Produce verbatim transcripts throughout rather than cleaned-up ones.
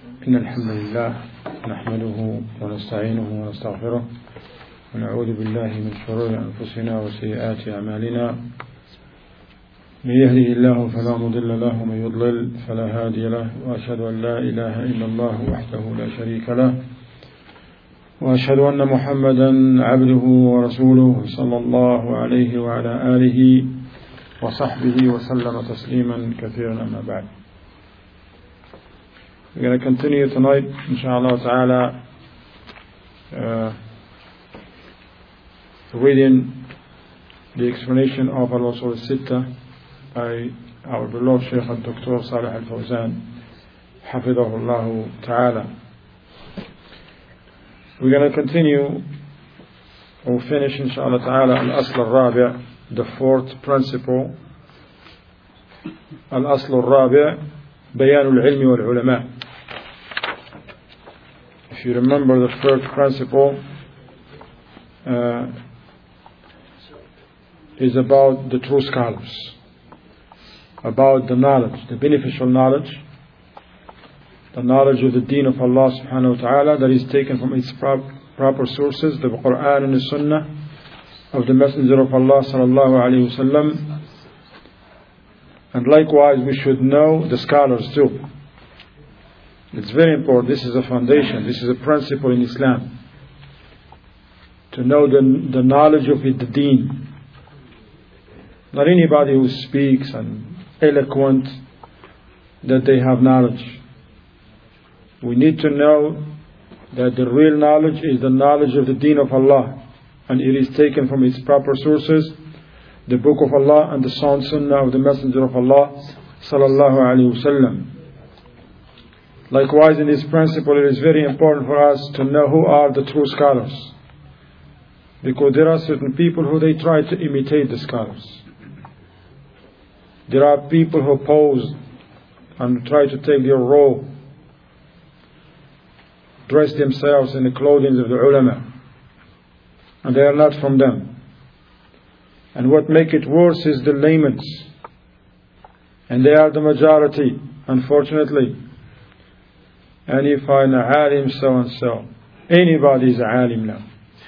إن الحمد لله نحمده ونستعينه ونستغفره ونعوذ بالله من شرور أنفسنا وسيئات أعمالنا. من يهده الله فلا مضل له ومن يضلل فلا هادي له، وأشهد أن لا إله إلا الله وحده لا شريك له، وأشهد أن محمدا عبده ورسوله صلى الله عليه وعلى آله وصحبه وسلم تسليما كثيرا. أما بعد. We're going to continue tonight, inshallah ta'ala, uh, reading the explanation of Al-Usul Al-Sitta by our beloved Shaykh Doctor Salih Al-Fawzan, Hafidhahullah ta'ala. We're going to continue or finish, inshallah ta'ala, Al-Asl Al-Rabi', the fourth principle. Al-Asl Al-Rabi', Bayan Al-Ilmi Wal-Ulama. If you remember, the third principle uh, is about the true scholars, about the knowledge, the beneficial knowledge, the knowledge of the deen of Allah subhanahu wa ta'ala that is taken from its prop, proper sources, the Quran and the Sunnah of the Messenger of Allah sallallahu alayhi wa sallam. And likewise we should know the scholars too. It's very important. This is a foundation, this is a principle in Islam, to know the, the knowledge of the deen. Not anybody who speaks and eloquent that they have knowledge. We need to know that the real knowledge is the knowledge of the deen of Allah, and it is taken from its proper sources, the book of Allah and the sound sunnah of the Messenger of Allah sallallahu alaihi wasallam. Likewise, in this principle, it is very important for us to know who are the true scholars, because there are certain people who they try to imitate the scholars. There are people who pose and try to take their role, dress themselves in the clothing of the ulama, and they are not from them. And what makes it worse is the laymen, and they are the majority, unfortunately. And you find a alim so and so, anybody is a alim now.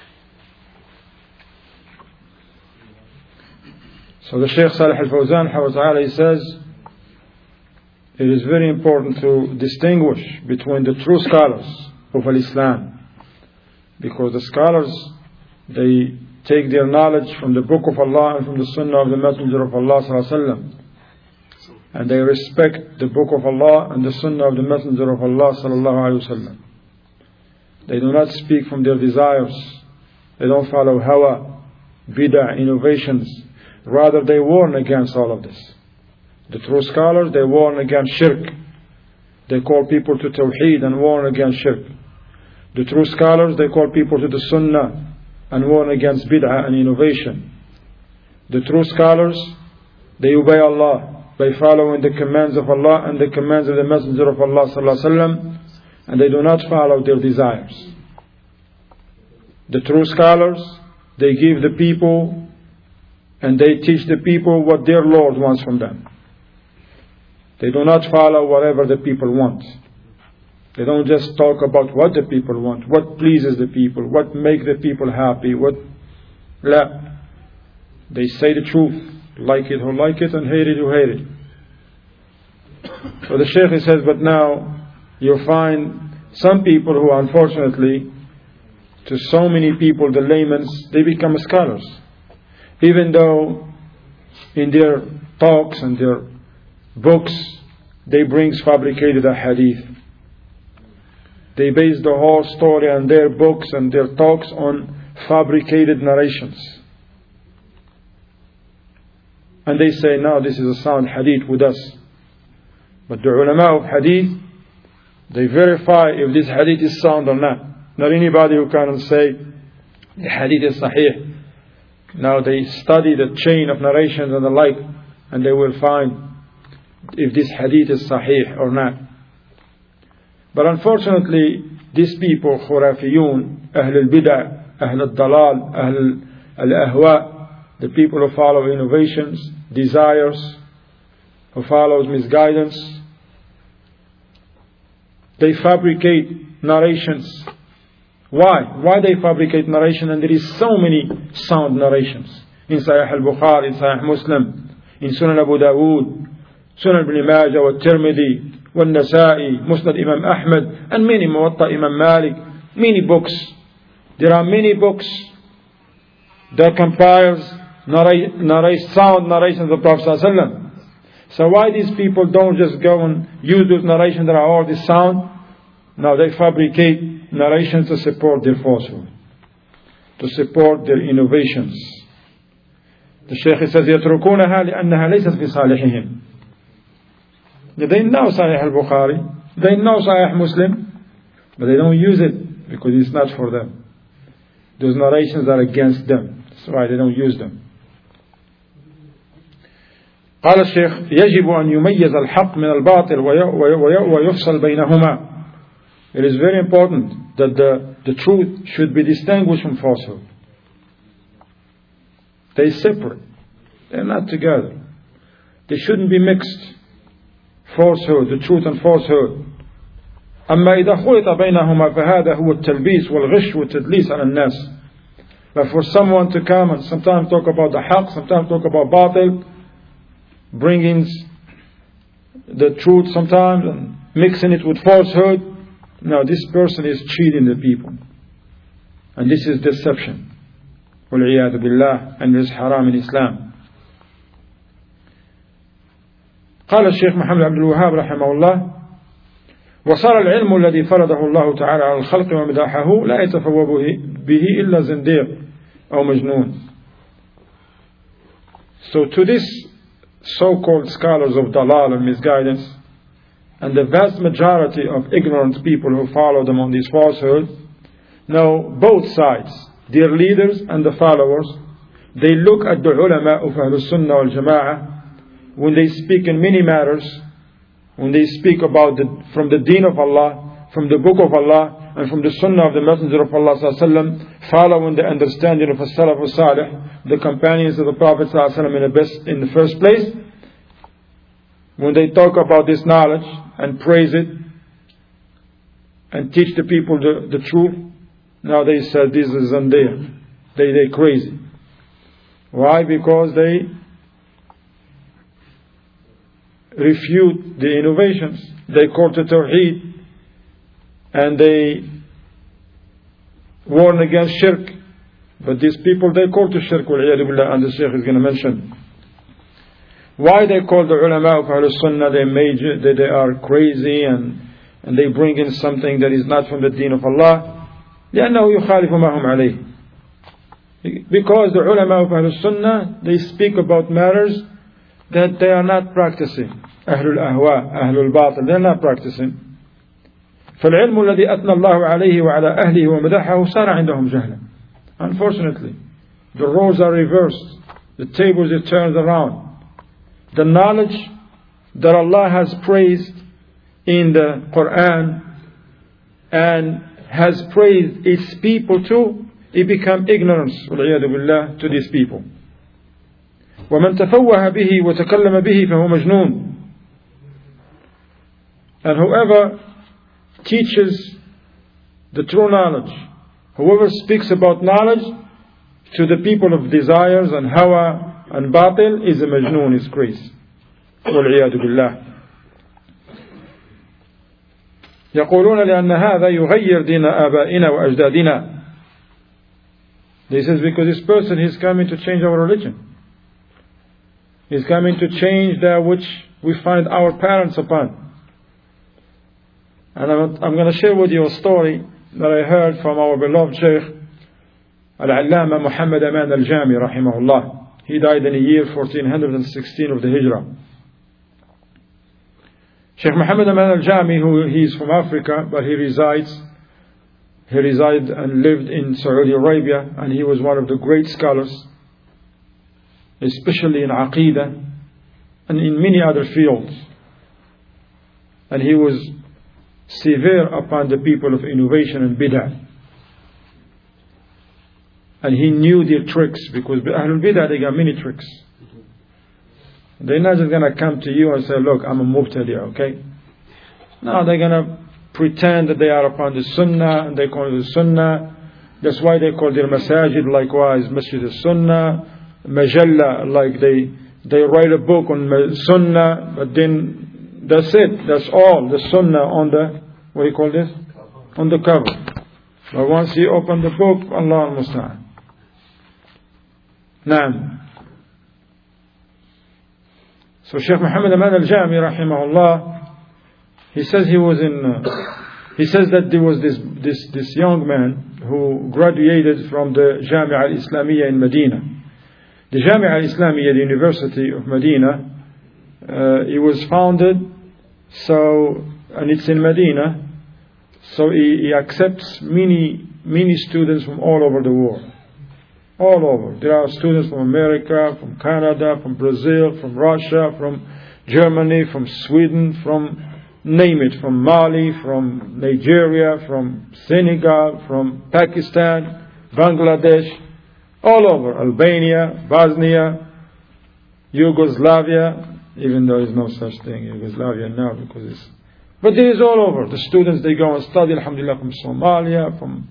So the Shaykh Salih Al-Fawzan, he says, it is very important to distinguish between the true scholars of Al-Islam, because the scholars, they take their knowledge from the book of Allah and from the sunnah of the Messenger of Allah sallallahu alaihi wasallam, and they respect the book of Allah and the sunnah of the Messenger of Allah sallallahu alaihi wasallam. They do not speak from their desires. They don't follow hawa, bid'ah, innovations. Rather, they warn against all of this. The true scholars, they warn against shirk. They call people to tawheed and warn against shirk. The true scholars, they call people to the sunnah and warn against bid'ah and innovation. The true scholars, they obey Allah by following the commands of Allah and the commands of the Messenger of Allah sallallahu alaihi wasallam, and they do not follow their desires. The true scholars, they give the people and they teach the people what their Lord wants from them. They do not follow whatever the people want. They don't just talk about what the people want, what pleases the people, what makes the people happy, what la. They say the truth. Like it who like it, and hate it who hate it. So the Shaykh says, but now you find some people who, unfortunately, to so many people, the laymen, they become scholars, even though in their talks and their books they bring fabricated a hadith. They base the whole story and their books and their talks on fabricated narrations. And they say, no, this is a sound hadith with us. But the ulama of hadith, they verify if this hadith is sound or not. Not anybody who can say the hadith is sahih. Now they study the chain of narrations and the like, and they will find if this hadith is sahih or not. But unfortunately, these people, khurafiyun, ahl al-bid'ah, ahl al-dalal, ahl al-ahwa, the people who follow innovations, desires, who follows misguidance, They fabricate narrations. Why? Why they fabricate narration? And there is so many sound narrations in Sahih al-Bukhari, in Sahih Muslim, in Sunan Abu Dawood, Sunan Ibn Majah, wa Tirmidhi, wa Nasa'i, Musnad Imam Ahmad, and many, Muwatta Imam Malik, many books. There are many books that compiles narrate, narrate sound narrations of the Prophet ﷺ. So why these people don't just go and use those narrations that are already sound? Now they fabricate narrations to support their falsehood, to support their innovations. The Shaykh says, يتركونها لأنها ليست في صالحهم. They know Sahih al-Bukhari, they know Sahih Muslim, but they don't use it because it's not for them. Those narrations are against them. That's why they don't use them. قال الشيخ يجب أن يميز الحق من الباطل ويفصل بينهما. It is very important that the, the truth should be distinguished from falsehood. They separate. They're not together. They shouldn't be mixed. Falsehood, the truth and falsehood. أما إذا خلط بينهما فهذا هو التلبيس والغش والتدليس على الناس. But for someone to come and sometimes talk about the haqq, sometimes talk about batil, bringing the truth sometimes and mixing it with falsehood, now this person is cheating the people. And this is deception. وَالْعِيَاذُ بِاللَّهِ. And it is haram in Islam. قال الشيخ محمد عبد الوهاب رحمه الله وصار العلم الذي فرضه الله تعالى على الخلق ومداحه لا يتفوه به إلا زنديق أو مجنون. So to this so-called scholars of dalal and misguidance, and the vast majority of ignorant people who follow them on these falsehoods, now both sides, their leaders and the followers, they look at the ulama of Ahlus Sunnah wal Jama'ah when they speak in many matters, when they speak about the, from the deen of Allah, from the book of Allah, and from the sunnah of the Messenger of Allah sallallahu alaihi wasallam, following the understanding of as-salaf as-salih, the companions of the Prophet sallallahu alaihi wasallam in the best, in the first place. When they talk about this knowledge and praise it and teach the people the, the truth, now they said this is zandiq. They they crazy. Why? Because they refute the innovations. They call to Tawheed and they warn against shirk. But these people, they call to shirk, and the Shaykh is going to mention why they call the ulama of Ahlus Sunnah, they major, they, they are crazy and, and they bring in something that is not from the deen of Allah. لأنه يخالف ما هم عليه. Because the ulama of Ahlus Sunnah, they speak about matters that they are not practicing. أهل الأهواء, أهل الباطل, they are not practicing. فالعلم الذي أثنى الله عليه وعلى أهله ومدحه صار عندهم جهلا. Unfortunately, the roles are reversed. The tables are turned around. The knowledge that Allah has praised in the Quran and has praised its people too, it becomes ignorance والعياذ بالله to these people. ومن تفوه به وتكلم به فهو مجنون. And whoever teaches the true knowledge, whoever speaks about knowledge to the people of desires and hawa and batil, is a majnoon, is crazy. والعياذ بالله. يقولون لأن هذا يغير دين آبائنا وأجدادنا. This is because this person is coming to change our religion. He's coming to change that which we find our parents upon. And I'm, I'm going to share with you a story that I heard from our beloved Shaykh Al-Allama Muhammad Aman Al-Jami rahimahullah. He died in the year fourteen sixteen of the Hijrah. Shaykh Muhammad Aman Al-Jami, who he is from Africa, but he resides he resided and lived in Saudi Arabia, and he was one of the great scholars, especially in Aqidah and in many other fields. And he was severe upon the people of innovation and bid'ah. And he knew their tricks, because Ahlul Bid'ah, they got many tricks. They're not just going to come to you and say, look, I'm a mubtadi', okay? No, they're going to pretend that they are upon the Sunnah, and they call it the Sunnah. That's why they call their masajid likewise Masjid al-Sunnah, Majalla, like they they write a book on Sunnah, but then that's it, that's all, the Sunnah on the, what do you call this? On the cover. But once you open the book, Allah al-Musta'an. Naam. So Shaykh Muhammad Aman al-Jami rahimahullah, he says he was in, uh, he says that there was this, this, this young man who graduated from the Jamia al-Islamiyya in Medina. The Jamia al-Islamiyya, the University of Medina, uh, it was founded, so, and it's in Medina, so he, he accepts many, many students from all over the world. All over. There are students from America, from Canada, from Brazil, from Russia, from Germany, from Sweden, from, name it, from Mali, from Nigeria, from Senegal, from Pakistan, Bangladesh, all over. Albania, Bosnia, Yugoslavia, even though there's no such thing, Yugoslavia now, because it's, but there is all over. The students, they go and study, alhamdulillah, from Somalia, from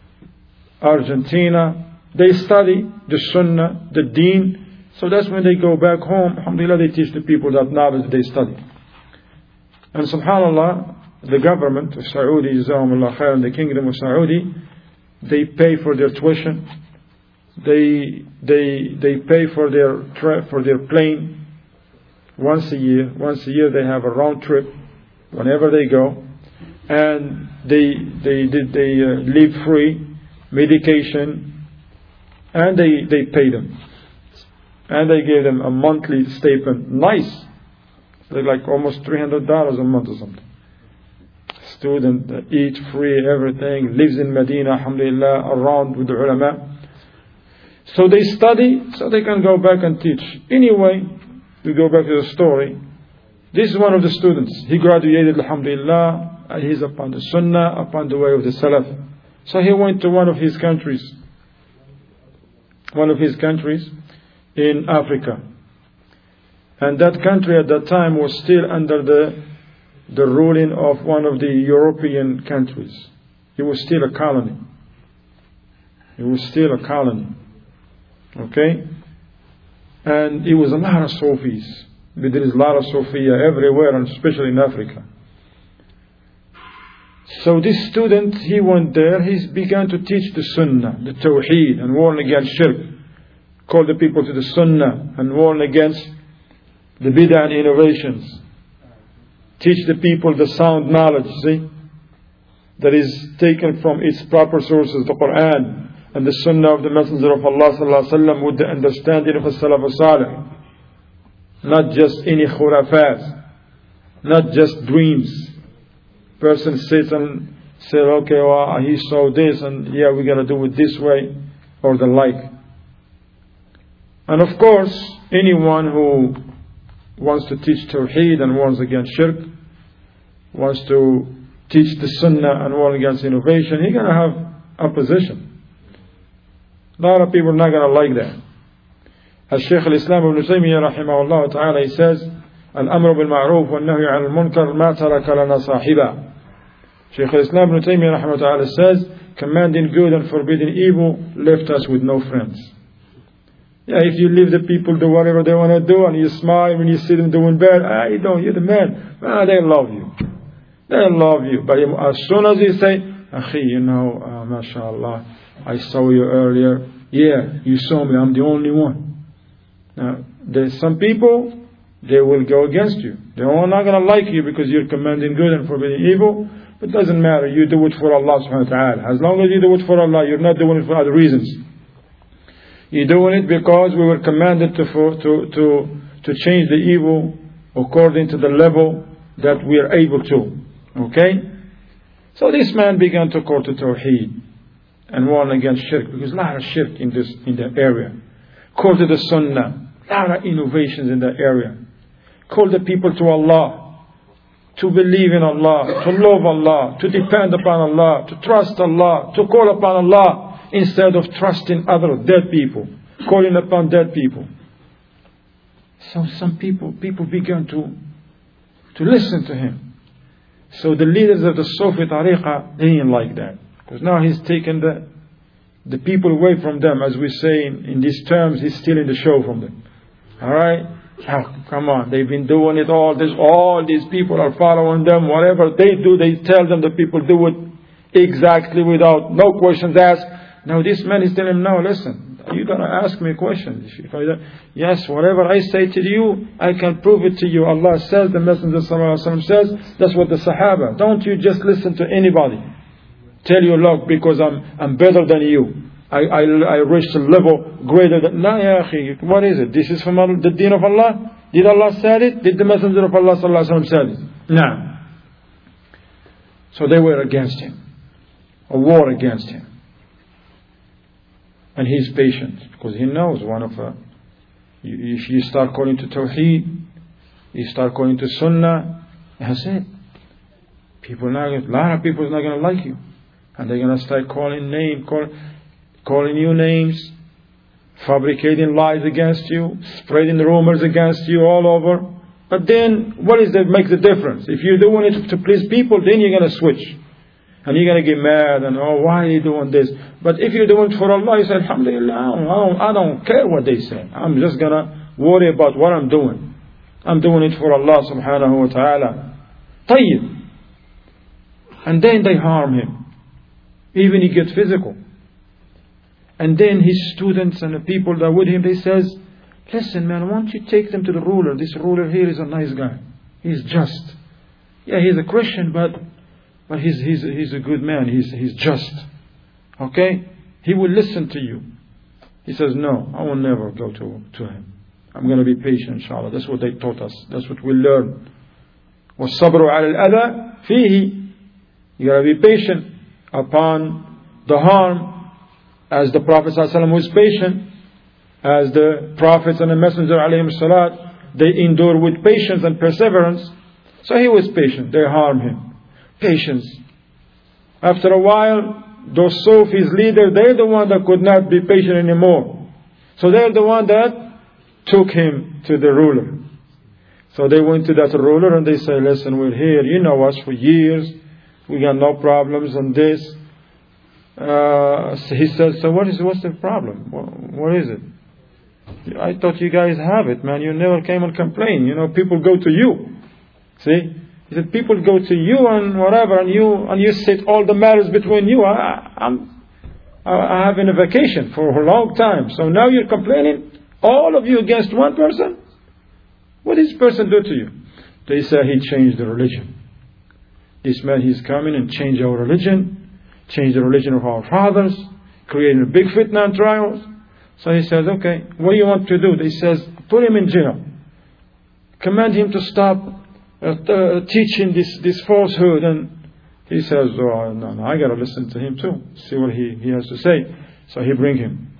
Argentina. They study the Sunnah, the Deen. So that's when they go back home, alhamdulillah, they teach the people that knowledge they study. And subhanallah, the government of Saudi, Jazakumullah khair, and the kingdom of Saudi, they pay for their tuition. They they they pay for their tra- for their plane once a year. Once a year they have a round trip whenever they go, and they they they, they uh, live free, medication. And they, they pay them. And they give them a monthly stipend. Nice. They're like almost three hundred dollars a month or something. Student, uh, eat free, everything. Lives in Medina, alhamdulillah, around with the ulama. So they study, so they can go back and teach. Anyway, we go back to the story. This is one of the students. He graduated, alhamdulillah. And he's upon the Sunnah, upon the way of the Salaf. So he went to one of his countries. One of his countries in Africa. And that country at that time was still under the the ruling of one of the European countries. It was still a colony. It was still a colony. Okay? And it was a lot of Sufis. There is a lot of Sufiya everywhere, and especially in Africa. So this student, he went there, he began to teach the Sunnah, the Tawheed, and warn against Shirk. Call the people to the Sunnah, and warn against the Bid'ah and innovations. Teach the people the sound knowledge, see, that is taken from its proper sources, the Quran, and the Sunnah of the Messenger of Allah sallallahu alaihi wasallam, with the understanding of the Salaf as-Salih. Not just any khurafat, not just dreams. Person sits and says, okay, well, he saw this, and yeah, we're going to do it this way, or the like. And of course, anyone who wants to teach Tawheed and warns against Shirk, wants to teach the Sunnah and warn against innovation, he's going to have opposition. A lot of people are not going to like that. As Shaykh al-Islam ibn Taymiyyah rahimahullah ta'ala, he says, Al-amru bil-ma'ruf wal-nahyu 'anil munkar ma taraka lana sahiba. Shaykh al-Islam ibn Taymiyyah rahimahullah ta'ala says, commanding good and forbidding evil left us with no friends. Yeah, if you leave the people do whatever they want to do, and you smile when you see them doing bad, ah, you don't, you're the man. Ah, they love you. They love you. But as soon as you say, Akhi, you know, uh, mashallah, I saw you earlier. Yeah, you saw me, I'm the only one. Now, there's some people, they will go against you. They're not going to like you because you're commanding good and forbidding evil. But it doesn't matter. You do it for Allah subhanahu wa ta'ala. As long as you do it for Allah, you're not doing it for other reasons. You're doing it because we were commanded to, for, to, to, to change the evil according to the level that we are able to. Okay? So this man began to call to Tawheed and warn against Shirk, because there's a lot of Shirk in this in that area. Call to the Sunnah, a lot of innovations in that area. Call the people to Allah, to believe in Allah, to love Allah, to depend upon Allah, to trust Allah, to call upon Allah, instead of trusting other dead people, calling upon dead people. So some people, people began to, to listen to him. So the leaders of the Sufi tariqah, they didn't like that. Because now he's taken the, the people away from them. As we say in, in these terms, he's stealing the show from them. Alright? Oh, come on, they've been doing it all this, all these people are following them. Whatever they do, they tell them the people do it exactly without no questions asked. Now this man is telling him, no, listen, you're going to ask me questions. If I, yes, whatever I say to you, I can prove it to you. Allah says, the Messenger ﷺ says, that's what the Sahaba. Don't you just listen to anybody. Tell you, look, because I'm I'm better than you. I, I, I reached a level greater than... No, ya akhi, what is it? This is from the deen of Allah? Did Allah say it? Did the Messenger of Allah sallallahu alaihi wasallam say it? No. So they were against him. A war against him. And he's patient, because he knows one of... Uh, if you start calling to Tawheed, you start calling to Sunnah, that's it. People not, a lot of people are not going to like you. And they're going to start calling names, call, calling you names, fabricating lies against you, spreading rumors against you all over. But then, what is that makes the difference? If you're doing it to please people, then you're going to switch. And you're going to get mad and, oh, why are you doing this? But if you're doing it for Allah, you say, alhamdulillah, I don't, I don't care what they say. I'm just going to worry about what I'm doing. I'm doing it for Allah subhanahu wa ta'ala. Tayyib. And then they harm him. Even he gets physical. And then his students and the people that are with him, they says, listen man, why don't you take them to the ruler? This ruler here is a nice guy. He's just. Yeah, he's a Christian, but but he's he's he's a good man. He's he's just. Okay? He will listen to you. He says, no, I will never go to, to him. I'm going to be patient, inshallah. That's what they taught us. That's what we learn. وَالصَّبْرُ عَلَى الْأَذَى فِيهِ. You got to be patient upon the harm, as the Prophet ﷺ was patient, as the Prophets and the Messenger ﷺ, they endure with patience and perseverance. So he was patient. They harmed him. Patience. After a while, those Sufis leaders, they're the one that could not be patient anymore. So they're the one that took him to the ruler. So they went to that ruler and they say, listen, we're here. You know us for years. We got no problems on this. Uh, so he says, so what is, what's the problem? What, what is it? I thought you guys have it, man. You never came and complained. You know, people go to you. See? He said, people go to you and whatever, and you and you sit all the matters between you. I, I'm, I have been a vacation for a long time. So now you're complaining, all of you against one person? What did this person do to you? They say he changed the religion. This man, he's coming and changed our religion, changed the religion of our fathers, creating a big fitna and trials. So he says, okay, what do you want to do? He says, put him in jail. Command him to stop uh, uh, teaching this, this falsehood. And he says, oh, no, no, I got to listen to him too, see what he, he has to say. So he bring him.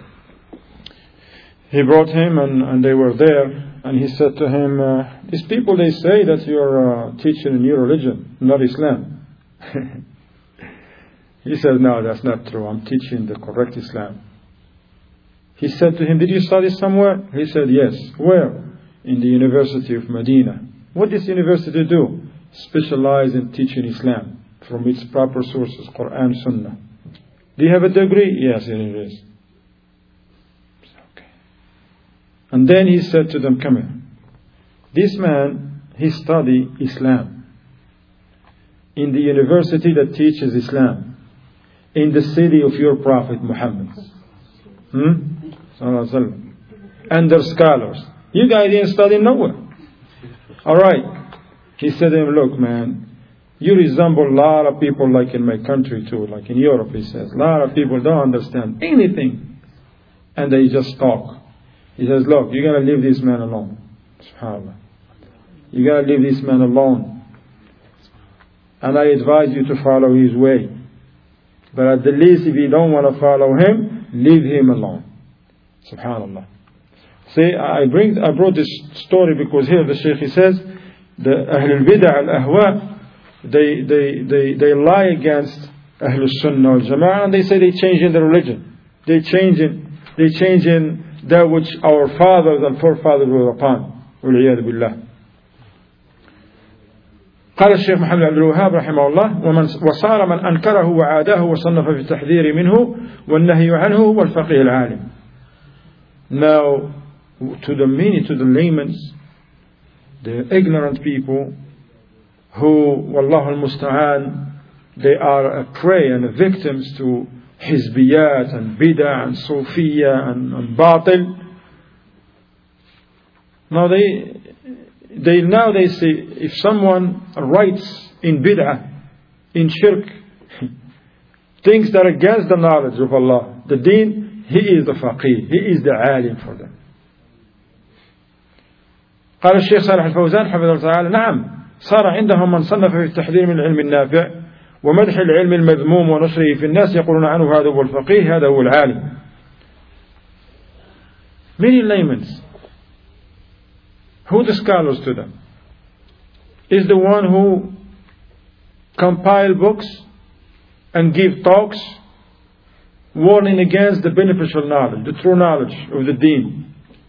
He brought him and, and they were there. And he said to him, uh, these people, they say that you're uh, teaching a new religion, not Islam. He said, no, that's not true. I'm teaching the correct Islam. He said to him, did you study somewhere? He said, yes. Where? In the University of Medina. What does university do? Specialize in teaching Islam from its proper sources, Quran, Sunnah. Do you have a degree? Yes, it is. Okay. And then he said to them, come here. This man, he studied Islam in the university that teaches Islam, in the city of your Prophet Muhammad. Hmm? And they're scholars. You guys didn't study nowhere. Alright. He said to him, look man, you resemble a lot of people like in my country too, like in Europe, he says. A lot of people don't understand anything. And they just talk. He says, look, you got to leave this man alone. SubhanAllah. You got to leave this man alone. And I advise you to follow his way. But at the least, if you don't want to follow him, leave him alone. SubhanAllah. See, I bring, I brought this story because here the Shaykh, he says, the Ahlul Bid'ah al-Ahwa, they, they, they, they lie against Ahlul Sunnah al-Jama'ah, and they say they change in the religion. They change in, they change in that which our fathers and forefathers were upon. Waliyadu billah. قال الشيخ محمد عبد الوهاب رحمه الله: ومن وصار من أنكره وعاداه وصنف في التحذير منه والنهي عنه هو الفقيه العالم. Now, to the many, to the laymen, the ignorant people who, wallahu al-musta'an, they are a prey and victims to hizbiyat and bid'ah and sufiya and, and batil. Now they, they now they say, if someone writes in bid'ah, in shirk, things that are against the knowledge of Allah, the deen, he is the faqih, he is the alim for them. قال الشيخ صالح الفوزان حفظه الله تعالى: نعم، صار عندهم من صنف في التحذير من العلم النافع ومدح العلم المذموم ونشره في الناس يقولون عنه هذا هو الفقيه، هذا هو العالم. Many laymen, who the scholars to them? Is the one who compile books and give talks warning against the beneficial knowledge, the true knowledge of the deen,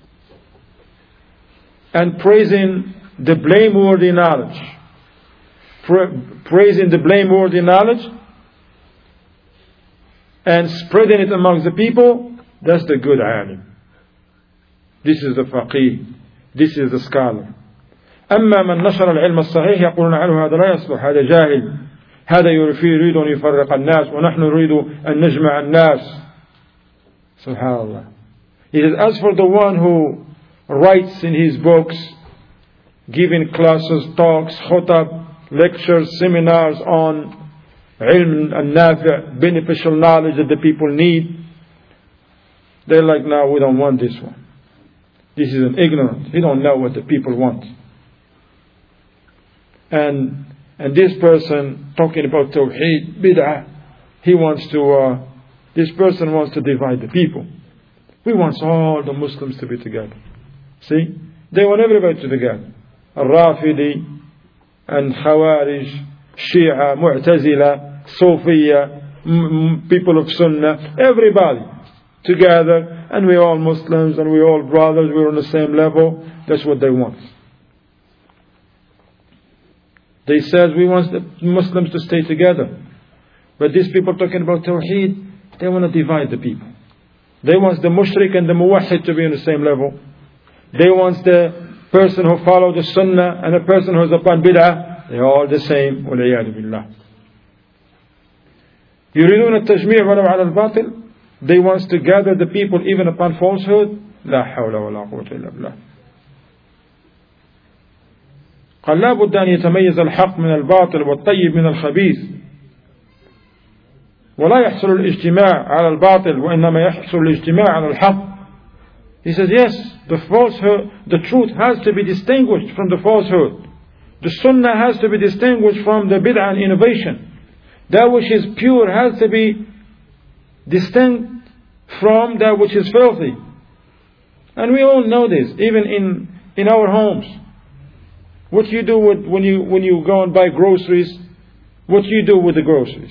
and praising the blameworthy knowledge, pra- praising the blameworthy knowledge and spreading it amongst the people. That's the good alim. This is the faqih. This is the scholar. أما من نشر العلم الصحيح يقولون عنه هذا لا يصلح، هذا جاهل، هذا يريد أن يفرق الناس ونحن نريد أن نجمع الناس. Subhanallah. He says, as for the one who writes in his books, giving classes, talks, khutab, lectures, seminars on ilm al-nafi', beneficial knowledge that the people need, they're like, no, we don't want this one. This is an ignorant. He don't know what the people want. And and this person talking about tawheed, bid'ah, he wants to, uh, this person wants to divide the people. We want all the Muslims to be together. See? They want everybody to be together. Al-Rafidi and Khawarij, Shia, Mu'tazila, Sufiya, m- m- people of Sunnah, everybody together, and we're all Muslims and we're all brothers, we're on the same level. That's what they want. They said we want the Muslims to stay together. But these people talking about Tawheed, they want to divide the people. They want the mushrik and the muwahhid to be on the same level. They want the person who follows the sunnah and the person who is upon bid'ah, they are all the same. وَالْعِيَاذُ بِاللَّهِ. يُرِيدُونَ التَّجْمِيعَ وَلَوْ عَلَى الْبَاطِلِ. They want to gather the people even upon falsehood. لَا حَوْلَ وَلَا قُوَّةَ إِلَّا بِاللَّهِ. قال لا بد أن يتميز الحق من الباطل والطيب من الخبيث ولا يحصل الاجتماع على الباطل وإنما يحصل الاجتماع على الحق. He says, yes, the falsehood, the truth has to be distinguished from the falsehood. The sunnah has to be distinguished from the bid'ah and innovation. That which is pure has to be distinct from that which is filthy. And we all know this, even in, in our homes. What you do with, when you when you go and buy groceries, what you do with the groceries?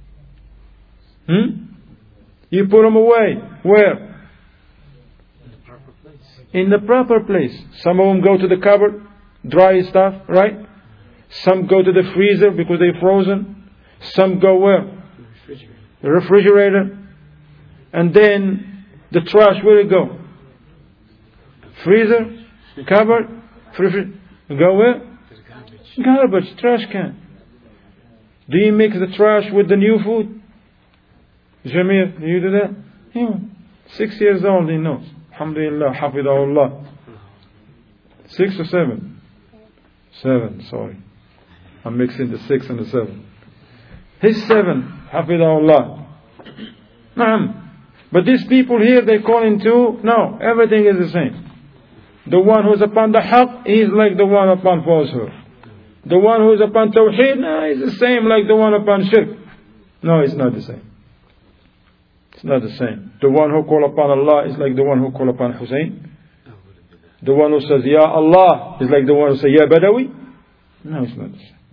Hmm? You put them away. Where? In the proper place. Some of them go to the cupboard, dry stuff, right? Some go to the freezer because they're frozen. Some go where? The refrigerator. And then the trash, where it go? Freezer, cupboard, refrigerator. Go where? Garbage, trash can. Do you mix the trash with the new food? Jamir, do you do that? Yeah. Six years old, he knows. Alhamdulillah, hafidahullah. Six or seven? Seven, sorry. I'm mixing the six and the seven. He's seven, hafidahullah. Naam. But these people here, they call into, no, everything is the same. The one who is upon the haqq is like the one upon falsehood. The one who is upon tawheed, no, is the same like the one upon shirk. No, it's not the same. It's not the same. The one who call upon Allah is like the one who call upon Hussein. The one who says, Ya Allah, is like the one who says, Ya Badawi. No, it's not the same.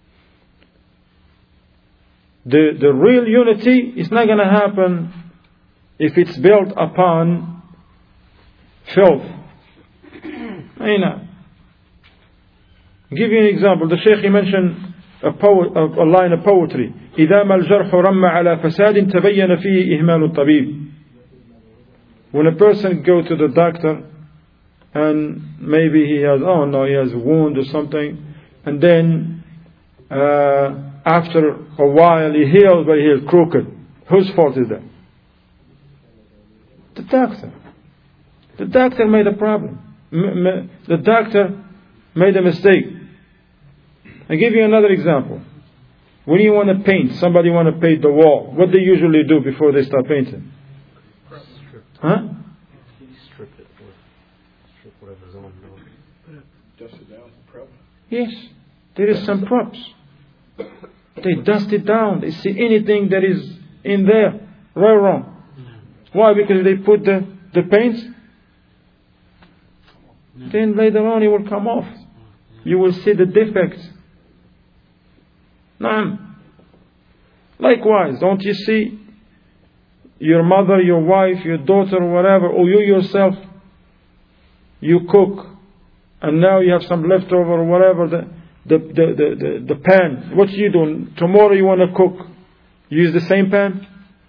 The, the real unity is not going to happen if it's built upon filth. أين I'll give you an example. The Shaykh, he mentioned a, poet, a, a line of poetry. إذا ما الجرح رم على فساد تبين فيه إهمال الطبيب. When a person go to the doctor and maybe he has, oh no, he has a wound or something, and then uh, after a while he heals, but he is crooked. Whose fault is that? The doctor. The doctor made a problem. M- m- the doctor made a mistake. I'll give you another example. When you want to paint, somebody want to paint the wall, what they usually do before they start painting? Huh? Strip it or strip whatever's on. Dust it down, prep. Yes, there is some props. They dust it down. They see anything that is in there, right or wrong. Why? Because they put the, the paint. Then later on it will come off. You will see the defects. Naam. Likewise, don't you see your mother, your wife, your daughter, whatever, or you yourself, you cook, and now you have some leftover or whatever, the, the, the, the, the, the pan. What you doing? Tomorrow you want to cook. Use the same pan?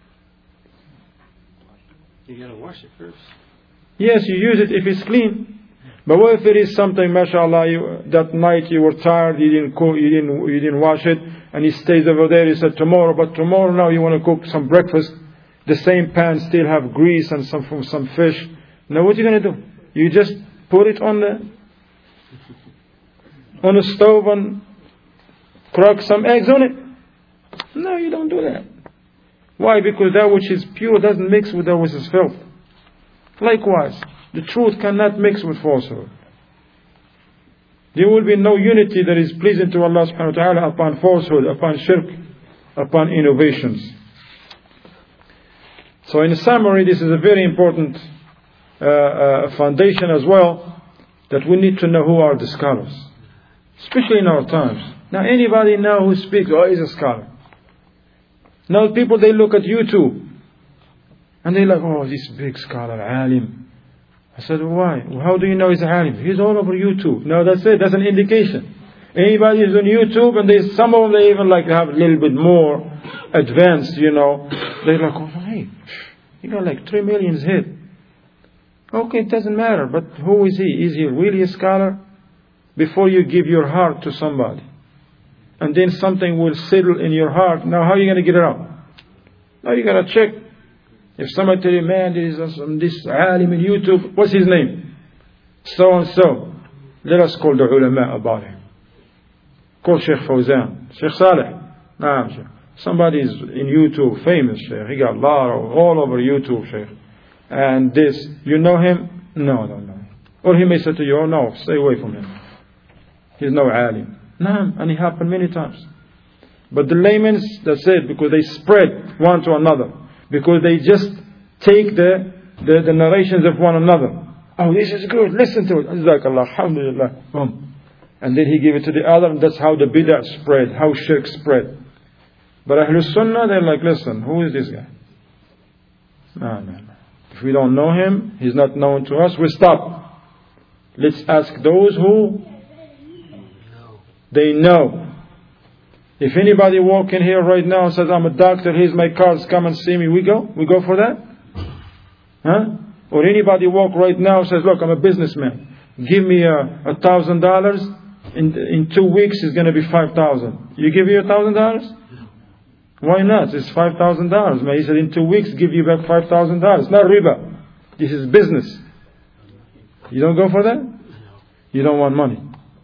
You gotta wash it first. Yes, you use it if it's clean. But what if it is something, mashallah, you, that night you were tired, you didn't cook, you didn't, you didn't wash it, and it stays over there, you said tomorrow, but tomorrow now you want to cook some breakfast, the same pan still have grease and some from some fish. Now what are you going to do? You just put it on the on the stove and crack some eggs on it? No, you don't do that. Why? Because that which is pure doesn't mix with that which is filth. Likewise, the truth cannot mix with falsehood. There will be no unity that is pleasing to Allah subhanahu wa ta'ala upon falsehood, upon shirk, upon innovations. So in summary, this is a very important uh, uh, foundation as well, that we need to know who are the scholars, especially in our times. Now anybody now who speaks, oh, he's a scholar. Now people, they look at YouTube and they're like, oh, this big scholar, alim. I said, why? How do you know he's a alim? He's all over YouTube. No, that's it. That's an indication. Anybody who's on YouTube, and they, some of them they even like have a little bit more advanced, you know. They're like, oh, hey, you got like three million hit. Okay, it doesn't matter. But who is he? Is he really a scholar? Before you give your heart to somebody, and then something will settle in your heart. Now, how are you going to get it out? Now you got to check. If somebody tell you, man, there is some, this alim in YouTube, what's his name? So and so. Let us call the ulama about him. Call Sheikh Fawzan, Sheikh Saleh. Nah, Sheikh. Somebody is in YouTube, famous Sheikh. He got a lot of, all over YouTube, Sheikh. And this, you know him? No, no, no. Or he may say to you, oh no, stay away from him. He's no alim. Nah, and it happened many times. But the laymen, that's it, because they spread one to another. Because they just take the, the, the narrations of one another. Oh, this is good, listen to it. Jazakallah, alhamdulillah. Boom. And then he gave it to the other, and that's how the bid'ah spread, how shirk spread. But Ahlul Sunnah, they're like, listen, who is this guy? No, no, no. If we don't know him, he's not known to us, we stop. Let's ask those who they know. If anybody walk in here right now and says, I'm a doctor, here's my cards, come and see me, we go? We go for that? Huh? Or anybody walk right now and says, look, I'm a businessman, give me a, a thousand dollars, in in two weeks it's going to be five thousand. You give you a thousand dollars? Why not? It's five thousand dollars. He said, in two weeks, give you back five thousand dollars. Not riba. This is business. You don't go for that? You don't want money.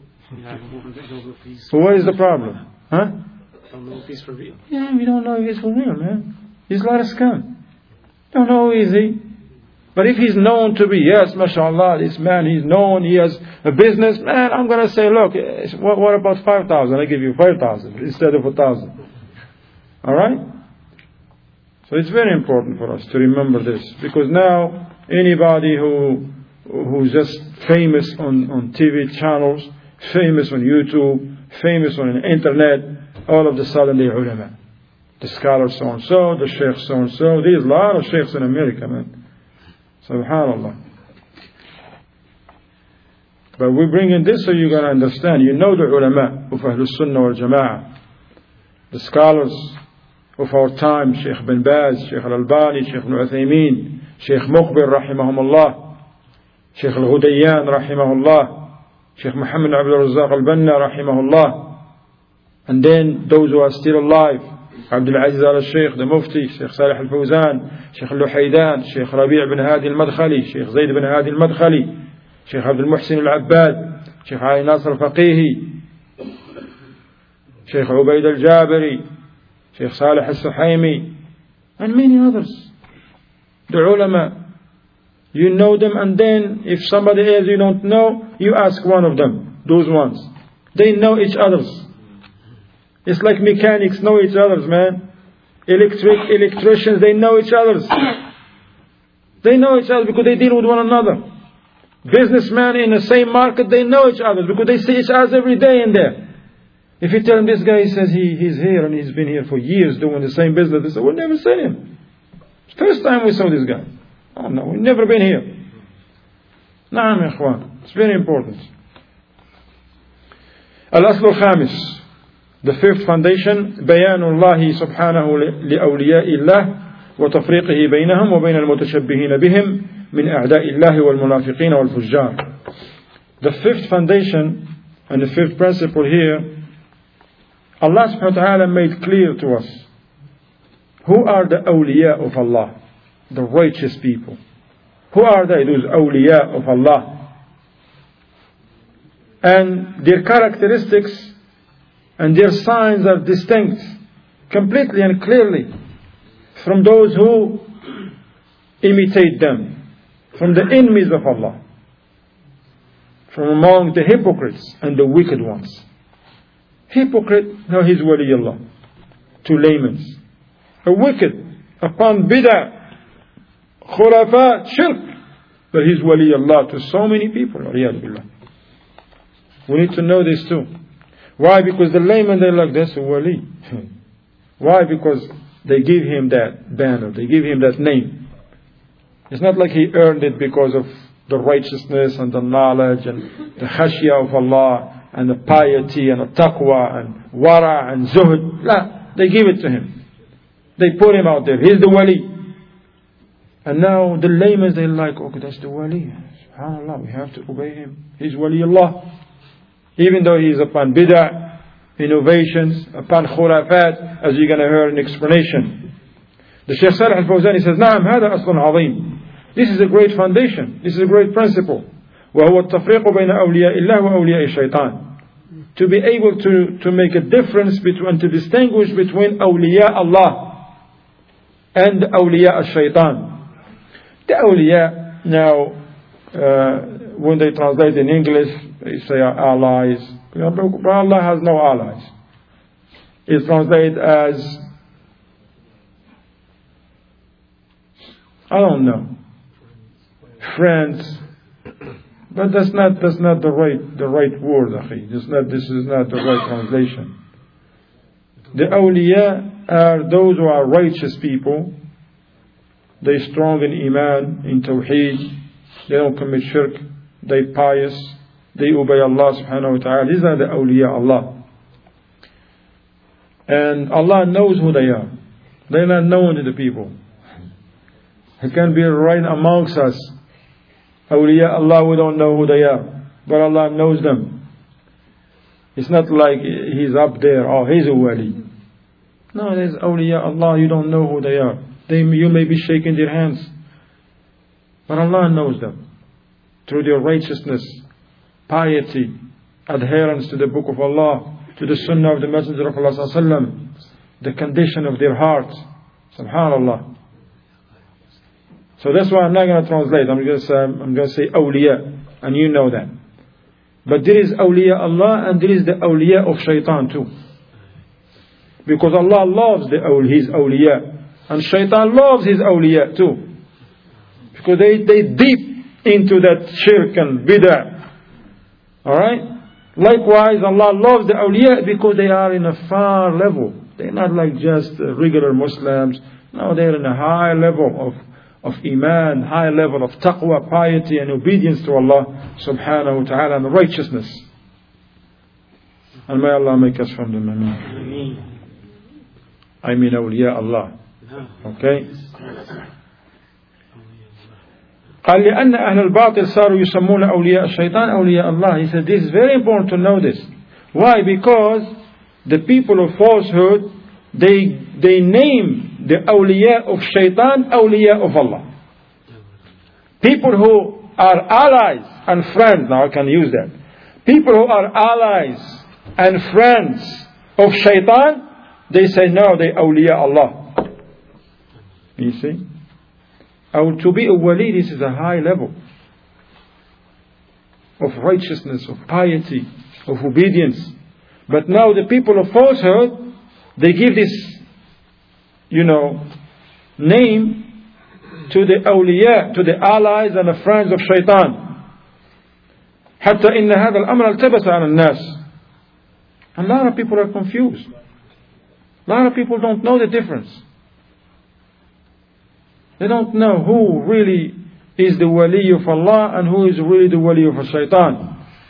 So what is the problem? Huh? I don't know if he's for real. Yeah, we don't know if he's for real, man. He's a lot of scum. Don't know who is he. But if he's known to be, yes, mashallah, this man, he's known, he has a business, man, I'm going to say, look, what, what about five thousand? I give you five thousand instead of a thousand. Alright? So it's very important for us to remember this. Because now, anybody who who's just famous on, on T V channels, famous on YouTube, famous on the internet, all of a sudden they're ulama. The scholar so-and-so, the sheikh so-and-so. There's a lot of sheikhs in America, man. Subhanallah. But we bring in this so you're going to understand. You know the ulama of Ahlul Sunnah wal Jama'ah, the scholars of our time, Sheikh bin Baz, Sheikh Al-Albani, Sheikh Ibn Uthaymeen, Sheikh Muqbil rahimahumullah, Sheikh Al-Hudayyan rahimahullah, Sheikh Muhammad Abdul Razzaq Al-Banna rahimahullah, and then those who are still alive, Abdul Aziz Al-Sheikh, the Mufti, Sheikh Salih Al-Fawzan, Sheikh Al-Luhaydan, Sheikh Rabi' bin Hadi Al-Madkhali, Sheikh Zayd bin Hadi Al-Madkhali, Sheikh Abdul Muhsin Al-Abbad, Sheikh Ali Nasr Al-Faqihi, Sheikh Ubaid Al-Jabiri, Sheikh Salih Al-Suhaimi, and many others. The ulama, you know them, and then if somebody else you don't know, you ask one of them, those ones. They know each other's. It's like mechanics know each other's, man. Electric, electricians, they know each other's. They know each other because they deal with one another. Businessmen in the same market, they know each other because they see each other every day in there. If you tell them this guy says he, he's here and he's been here for years doing the same business, they say, we'll never seen him. First time we saw this guy. Oh no, we've never been here. Naam ikhwan. It's very important. Al-Asl al-Khamis. The fifth foundation, بيان الله سبحانه لأولياء الله وتفريقه بينهم وبين المتشبهين بهم من أعداء الله والمنافقين والفجار. The fifth foundation and the fifth principle here, Allah subhanahu wa ta'ala made clear to us who are the awliya of Allah, the righteous people. Who are they, those awliya of Allah? And their characteristics and their signs are distinct completely and clearly from those who imitate them, from the enemies of Allah, from among the hypocrites and the wicked ones. Hypocrite, no, he's waliullah to laymen. A wicked upon bid'ah, khurafat, shirk, but he's waliullah to so many people. We need to know this too. Why? Because the layman, they're like, that's a wali. Why? Because they give him that banner, they give him that name. It's not like he earned it because of the righteousness and the knowledge and the khashya of Allah and the piety and the taqwa and wara and zuhd. La, they give it to him. They put him out there. He's the wali. And now the laymen, they're like, okay, that's the wali. SubhanAllah, we have to obey him. He's waliullah. Even though he is upon bid'ah, innovations, upon khurafat, as you're going to hear an explanation. The Shaykh Salih Al-Fawzan, he says, نعم هذا أصل عظيم. This is a great foundation. This is a great principle. وهو التفريق بين أولياء الله وأولياء الشيطان. To be able to, to make a difference between, to distinguish between awliya Allah and awliya al-shaytan. The awliya, now, uh, when they translate in English, they say allies. But Allah has no allies. It's translated as, I don't know, friends. But that's not that's not the right the right word, akhi. This not this is not the right translation. The awliya are those who are righteous people. They strong in iman, in tawheed. They don't commit shirk. They pious. They obey Allah subhanahu wa ta'ala. These are the awliya Allah. And Allah knows who they are. They're not known to the people. He can be right amongst us. Awliya Allah, we don't know who they are, but Allah knows them. It's not like he's up there, oh, he's a wali. No, there's awliya Allah, you don't know who they are. They, you may be shaking their hands, but Allah knows them. Through their righteousness, piety, adherence to the book of Allah, to the sunnah of the Messenger of Allah sallallahu alaihi wasallam, the condition of their hearts. Subhanallah. So that's why I'm not going to translate. I'm going to say, I'm going to say awliya, and you know that. But there is awliya Allah and there is the awliya of shaitan too. Because Allah loves the His awliya, and shaitan loves His awliya too. Because they they deep into that shirk and bid'ah. Alright? Likewise, Allah loves the awliya because they are in a far level. They're not like just regular Muslims. No, they're in a high level of of iman, high level of taqwa, piety and obedience to Allah subhanahu wa ta'ala, and righteousness. And may Allah make us from them. Ameen. I mean awliya Allah. Okay. قال لأن أهل الباطل صاروا يسمون أولياء الشيطان أولياء الله. He said this is very important to know this. Why? Because the people of falsehood, they they name the awliya of shaitan awliya of Allah. People who are allies and friends, now I can use that. People who are allies and friends of shaitan, they say no, they awliya Allah. You see? Or to be a wali, this is a high level of righteousness, of piety, of obedience. But now the people of falsehood, they give this, you know, name to the awliya, to the allies and the friends of shaitan. حتى إن هذا الأمر التبس على الناس. A lot of people are confused. A lot of people don't know the difference. They don't know who really is the wali of Allah and who is really the wali of shaitan.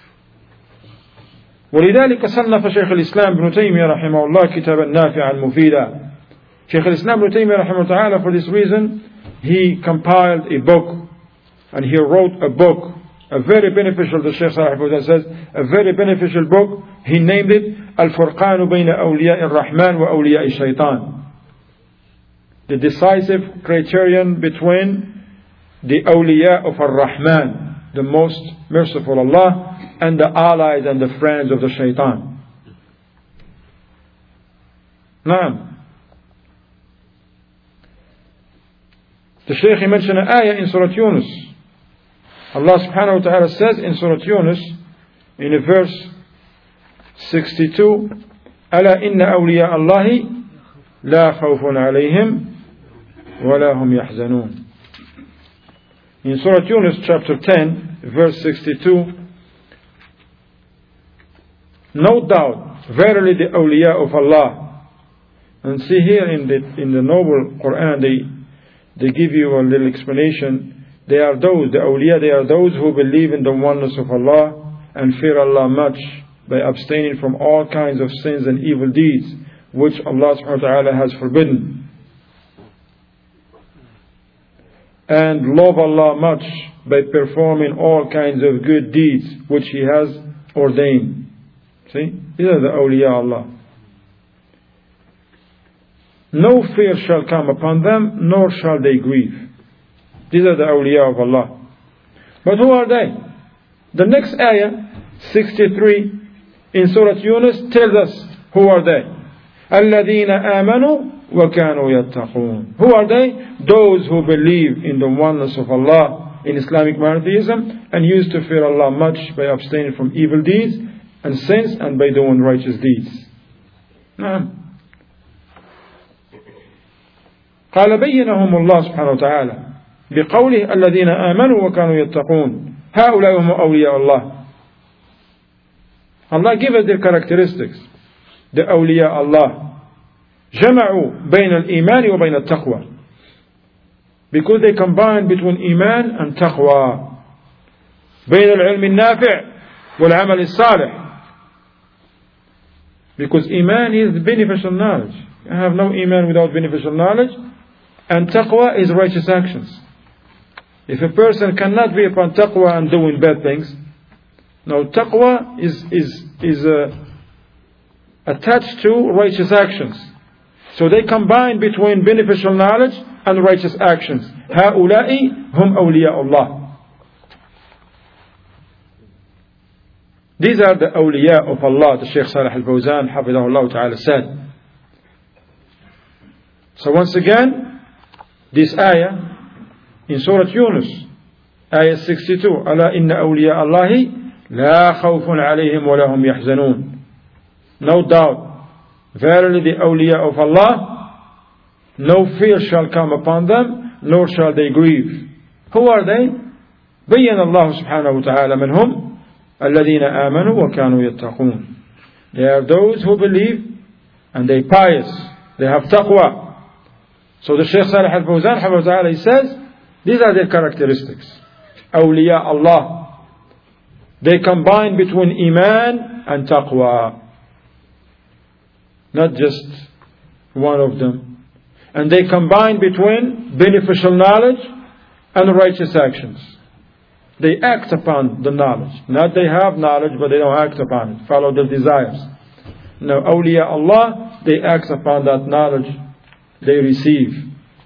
ولذلك صنف شيخ الإسلام ابن تيمية رحمه الله كتابا نافعا مفيدا. شيخ الإسلام ابن تيمية رحمه الله تعالى, for this reason, he compiled a book and he wrote a book, a very beneficial, the Shaykh Salih al-Fawzan says, a very beneficial book. He named it Al-Furqan Bayna Awliya Ar-Rahman wa Awliya Shaitan. The decisive criterion between the awliya of Ar-Rahman, the most merciful Allah, and the allies and the friends of the shaitan. Naam. The Shaykh mentioned an ayah in Surah Yunus. Allah subhanahu wa ta'ala says in Surah Yunus, in verse sixty-two, ألا إن أولياء الله لا خوف عليهم ولا هم يحزنون. In Surah Yunus chapter ten, verse sixty-two, no doubt, verily the awliya of Allah. And see here in the in the noble Quran, they they give you a little explanation. They are those, the awliya, they are those who believe in the oneness of Allah and fear Allah much by abstaining from all kinds of sins and evil deeds which Allah subhanahu wa ta'ala has forbidden, and love Allah much by performing all kinds of good deeds which He has ordained. See? These are the awliya Allah. No fear shall come upon them, nor shall they grieve. These are the awliya of Allah. But who are they? The next ayah, sixty-three, in Surah Yunus, tells us who are they. الَّذِينَ آمَنُوا وَكَانُوا يَتَّقُونَ. Who are they? Those who believe in the oneness of Allah, in Islamic monotheism, and used to fear Allah much by abstaining from evil deeds and sins, and by doing righteous deeds. نعم. قال بينهم الله سبحانه وتعالى بقوله الذين آمنوا وكانوا يتقون هؤلاء هم أولياء الله. Allah give us their characteristics. The awliya Allah جمعوا بين الإيمان وبين التقوى, because they combine between iman and taqwa. بين العلم النافع والعمل الصالح, because iman is beneficial knowledge. You have no iman without beneficial knowledge. And taqwa is righteous actions. If a person cannot be upon taqwa and doing bad things, no, taqwa is is is uh, attached to righteous actions. So they combine between beneficial knowledge and righteous actions. هؤلاء هم أولياء الله. These are the awliya of Allah, the Shaykh Salih al-Fawzan Hafidahullah Ta'ala said. So once again, this ayah in Surah Yunus, ayah sixty-two, ألا إن أولياء الله لا خوف عليهم ولا هم يحزنون. No doubt, verily the awliya of Allah, no fear shall come upon them, nor shall they grieve. Who are they? بين الله سبحانه وتعالى من هم الذين آمنوا وكانوا يتقون. They are those who believe and they pious, they have taqwa. So the Shaykh Salih al-Fawzan he says These are their characteristics. Awliya Allah. They combine between Iman and Taqwa. Not just one of them. And they combine between beneficial knowledge and righteous actions. They act upon the knowledge. Not they have knowledge, but they don't act upon it. Follow their desires. Now, awliya Allah, they act upon that knowledge they receive.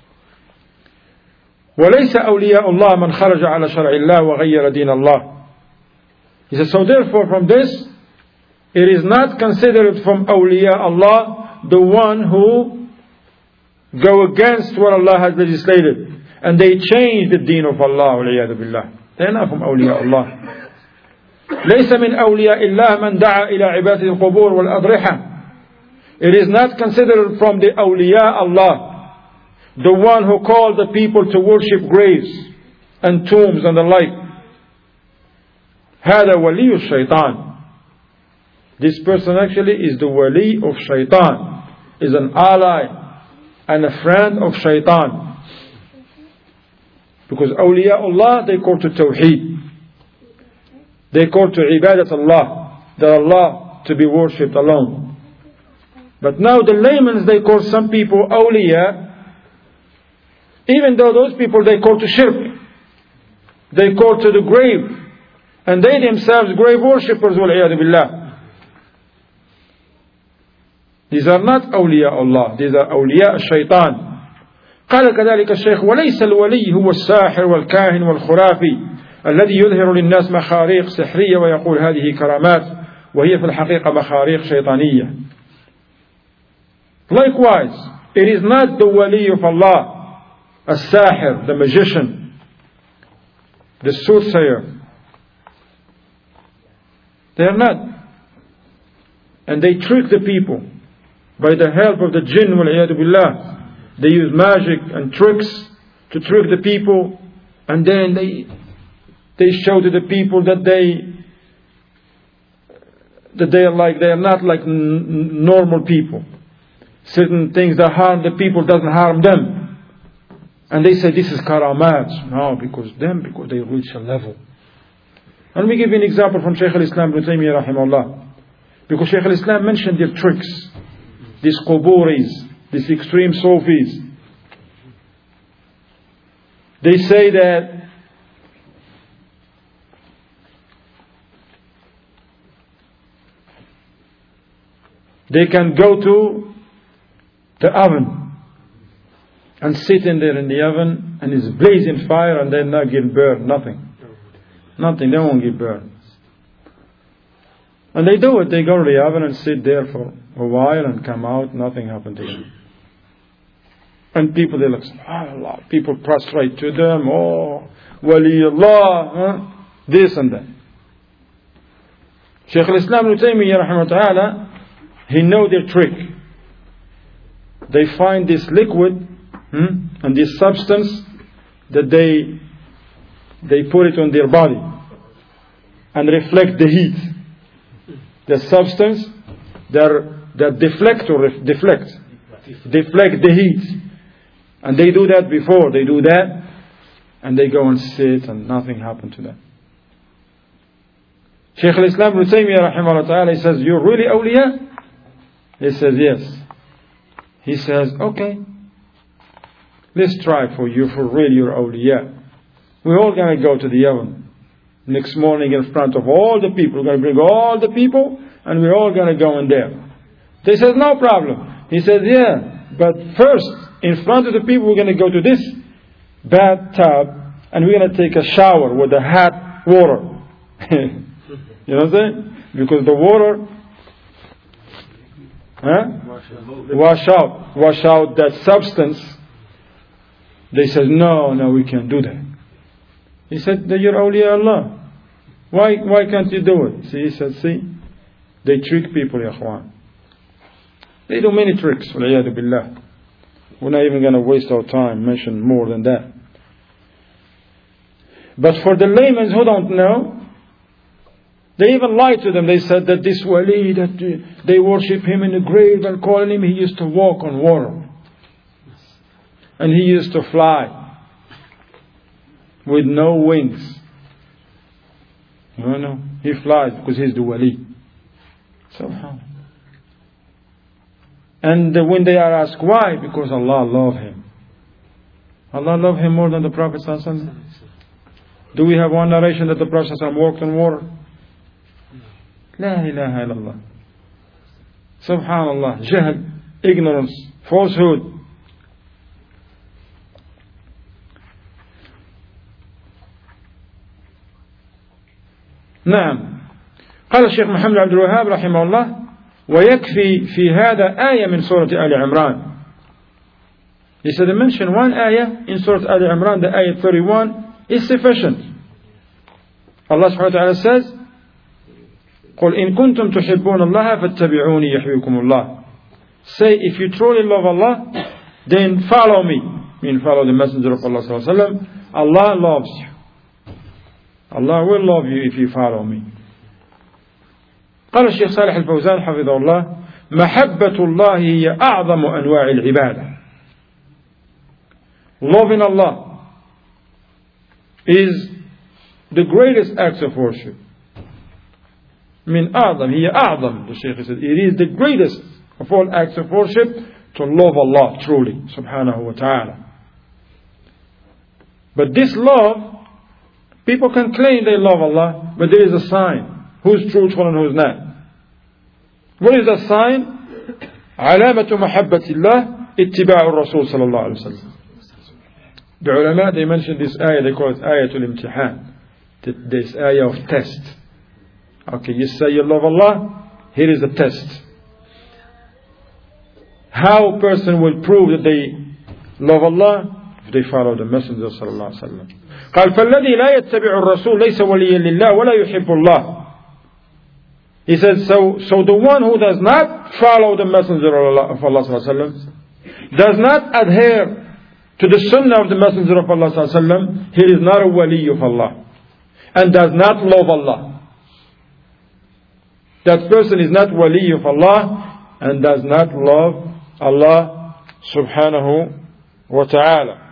وَلَيْسَ أَوْلِيَاءُ اللَّهِ مَنْ خَرَجَ عَلَى شَرْعِ اللَّهِ وَغَيَّرَ دِينَ اللَّهِ. He says, so therefore from this, it is not considered from awliya Allah the one who go against what Allah has legislated. And they change the deen of Allah. وَالْعِيَاذُ بِاللَّهِ. They are not from awliya Allah. ليس من أولياء الله من دعا إلى عبادة القبور والأضرحة. It is not considered from the awliya Allah, the one who called the people to worship graves and tombs and the like. هذا ولي الشيطان. This person actually is the wali of shaitan, is an ally and a friend of shaitan. Because awliya Allah, they call to tawheed. They call to ibadat Allah, that Allah to be worshipped alone. But now the laymen, they call some people awliya, even though those people they call to shirk. They call to the grave. And they themselves grave worshippers, wal-iyadu billah. These are not awliya Allah, these are awliya shaitan. قال كذلك الشيخ وليس الولي هو الساحر والكاهن والخرافي الذي يظهر للناس مخاريق سحرية ويقول هذه كرامات وهي في الحقيقة مخاريق شيطانية. Likewise, it is not the wali of Allah, a sahir, the magician, the soothsayer. They are not. And they trick the people by the help of the jinn, wal-iyadu billah. They use magic and tricks to trick the people, and then they they show to the people that they that they are like they are not like n- normal people. Certain things that harm the people doesn't harm them, and they say this is karamat. No, because them because they reach a level. And we give you an example from Shaykh al-Islam Ibn Taymiyyah rahimahullah, because Shaykh al-Islam mentioned their tricks, these quburis, these extreme Sufis. They say that they can go to the oven and sit in there in the oven and it's blazing fire and they're not getting burned, nothing. Nothing, they won't get burned. And they do it, they go to the oven and sit there for a while and come out, nothing happened to them. And people, they look, subhanAllah, people prostrate to them, oh, wali Allah, huh? This and that. Shaykh al-Islam Ibn Taymiyyah rahimahullah, he know their trick. They find this liquid hmm, and this substance that they they put it on their body and reflect the heat. The substance that that deflect or ref, deflect deflect the heat, and they do that before they do that, and they go and sit and nothing happened to them. Shaykh al-Islam Ibn Taymiyyah rahimahullah ta'ala, he says, you're really awliya? He says, yes. He says, okay, let's try for you, for real you're awliya. We're all going to go to the oven next morning in front of all the people. We're going to bring all the people and we're all going to go in there. They said, no problem. He said, yeah, but first, in front of the people, we're going to go to this bathtub and we're going to take a shower with the hot water. You know what I'm saying? Because the water huh? wash out, wash out that substance. They said, no, no, we can't do that. He said, you're awliya Allah. Why, why can't you do it? See, he said, see, they trick people, ya akhwan. They do many tricks, waliyadu billah. We're not even going to waste our time, mention more than that. But for the laymen who don't know, they even lied to them. They said that this wali, that they worship him in the grave and call him, he used to walk on water. And he used to fly. with no wings. No, no. He flies because he's the wali. Subhanallah. And when they are asked why, because Allah loves him. Allah loved him more than the Prophet sallallahu alaihi wasallam. Do we have one narration that the Prophet sallallahu alaihi wasallam walked on water? La ilaha illallah. Subhanallah. Jahl, ignorance, falsehood. نعم. قال الشيخ محمد عبد الوهاب رحمه الله: ويكفي في هذا آية من سورة آل عمران. He said, mention one ayah in Surah Al Imran, the ayah thirty-one, is sufficient. Allah subhanahu wa ta'ala says, قُلْ إِن كُنْتُمْ تُحِبُّونَ اللَّهَ فَاتَّبِعُونِي يَحْبِبْكُمُ اللَّهِ. Say, if you truly love Allah, then follow me. I mean, follow the Messenger of Allah sallallahu alaihi wasallam. Allah loves you. Allah will love you if you follow me. قال الشيخ صالح الفوزان حفظه الله: محبة الله هي أعظم أنواع العبادة. Loving Allah is the greatest act of worship. I mean, أعظم, هي أعظم, the Shaykh said, it is the greatest of all acts of worship to love Allah truly, subhanahu wa ta'ala. But this love, people can claim they love Allah, but there is a sign. Who's truthful and who's not? What is the sign? علامة محبة الله اتباع الرسول صلى الله عليه وسلم. The ulama, they mention this ayah, they call it ayatul imtihan. This ayah of test. Okay, you say you love Allah, here is the test. How a person will prove that they love Allah? If they follow the Messenger صلى الله عليه وسلم. قال فالذي لا يتبع الرسول ليس وليا لله ولا يحب الله. He says, so, so the one who does not follow the Messenger of Allah, of Allah sallallahu alaihi wasallam, does not adhere to the Sunnah of the Messenger of Allah sallallahu alaihi wasallam, he is not a wali of Allah, and does not love Allah. That person is not wali of Allah and does not love Allah subhanahu wa ta'ala.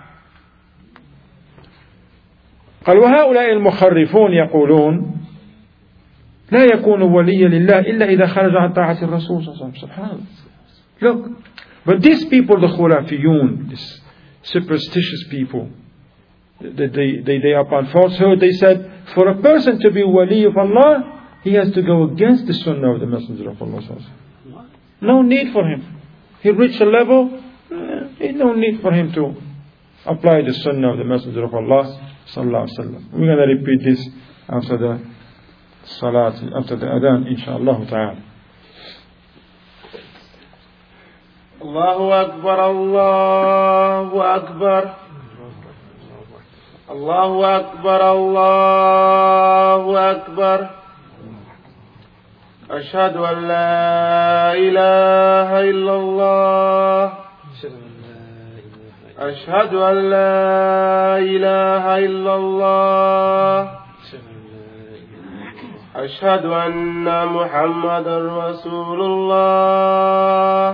قال وهؤلاء المخرفون يقولون لا يكون وليا لله إلا إذا خرج عن طاعة الرسول صلى الله عليه وسلم. سبحان الله. Look, but these people, the khurafiyun, these superstitious people, they, they, they, they are upon falsehood. They said, for a person to be wali of Allah, he has to go against the sunnah of the Messenger of Allah. No need for him. He reached a level, eh, no need for him to apply the sunnah of the Messenger of Allah sallallahu alaihi wasallam. We're going to repeat this after the salat, after the adhan, inshaAllah ta'ala. Allahu Akbar, Allahu Akbar, Allahu Akbar, Allahu Akbar. أشهد أن لا إله إلا الله أشهد أن لا إله إلا الله أشهد أن محمدا رسول الله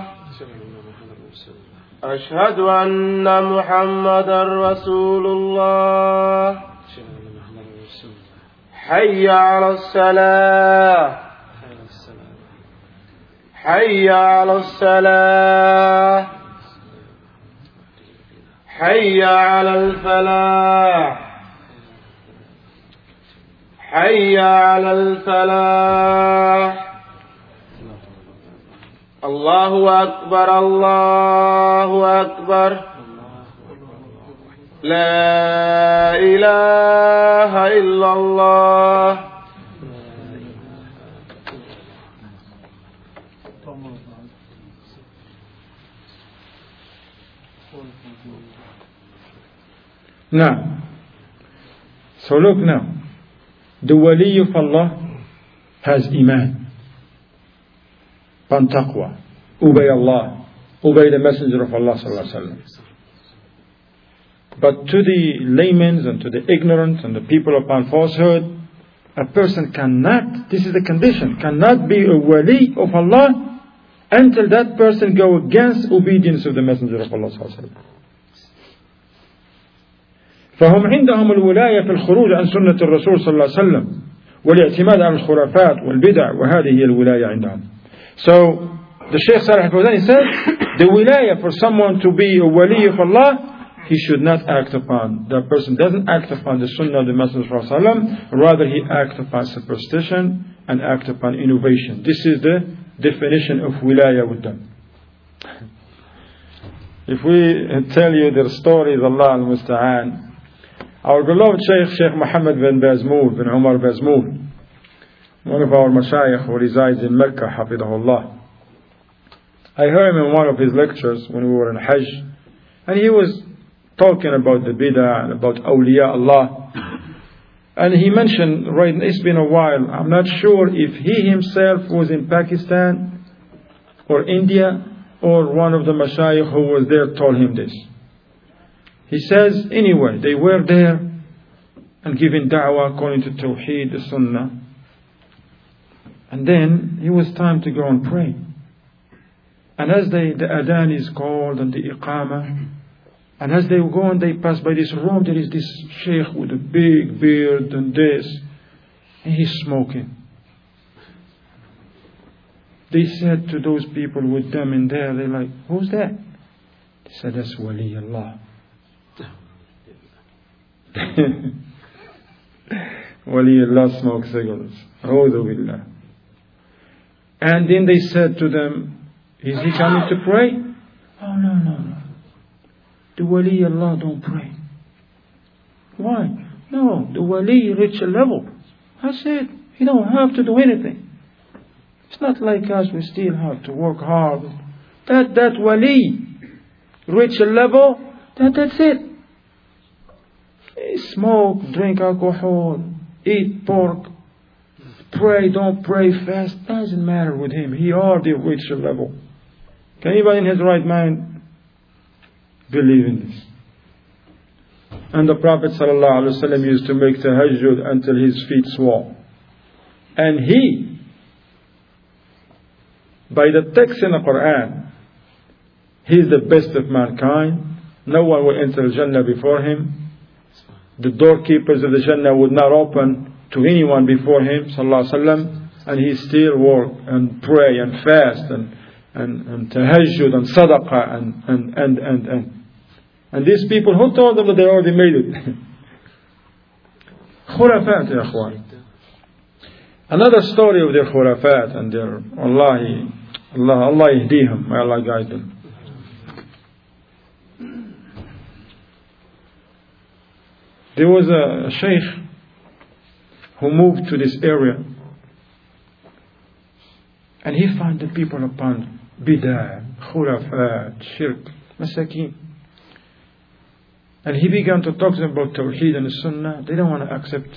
أشهد أن محمدا رسول الله حي على الصلاة حي على الصلاة حي على الفلاح حي على الفلاح الله أكبر الله أكبر لا إله إلا الله. Now, so look now, the wali of Allah has iman, and taqwa, obey Allah, obey the Messenger of Allah sallallahu alaihi wasallam. But to the laymen and to the ignorant and the people upon falsehood, a person cannot, this is the condition, cannot be a wali of Allah until that person go against obedience of the Messenger of Allah sallallahu alaihi wasallam. فهم عندهم الولاية في الخروج عن سنة الرسول صلى الله عليه وسلم والاعتماد على الخرافات والبدع وهذه هي الولاية عندهم. So the Shaykh Salih al-Fawzan said the wilayah for someone to be a wali of Allah, he should not act upon, that person doesn't act upon the sunnah of the Messenger of Allah, rather he acts upon superstition and act upon innovation. This is the definition of wilayah with them. If we tell you their stories, Allah al-Musta'an, our beloved Shaykh, Shaykh Muhammad bin Bazmul, bin Umar Bazmul, one of our mashayikh who resides in Mecca, Hafidahullah. I heard him in one of his lectures when we were in Hajj, and he was talking about the bid'ah and about awliya Allah. And he mentioned, right, it's been a while, I'm not sure if he himself was in Pakistan or India, or one of the mashayikh who was there told him this. He says, anyway, they were there and giving da'wah according to Tawheed, the Sunnah. And then it was time to go and pray. And as they, the adhan is called and the iqamah, and as they go and they pass by this room, there is this sheikh with a big beard and this, and he's smoking. They said to those people with them in there, they're like, who's that? They said, that's Wali Allah. Wali Allah smokes cigarettes. A'udhu billah. And then they said to them, is he coming to pray? Oh, no, no, no. The Wali Allah don't pray. Why? No, the Wali reach a level. I said, he don't have to do anything. It's not like us, we still have to work hard. That, that Wali reach a level, that, that's it. He smoke, drink alcohol, eat pork, pray, don't pray, fast. Doesn't matter with him. He already reached a level. Can anybody in his right mind believe in this? And the Prophet ﷺ used to make tahajjud until his feet swore. And he, by the text in the Quran, he is the best of mankind. No one will enter Jannah before him. The doorkeepers of the Jannah would not open to anyone before him, sallallahu alaihi wasallam, and he still work and pray and fast and and, and tahajjud and sadaqah and and and and and and these people, who told them that they already made it? Khurafat, ya akhwan. Another story of their khurafat and their Allahi, Allah, Allah yahdihim, may Allah guide them. There was a, a sheikh who moved to this area, and he found the people upon bid'ah, khurafat, shirk, masakin. And he began to talk to them about Tawheed and the Sunnah. They don't want to accept.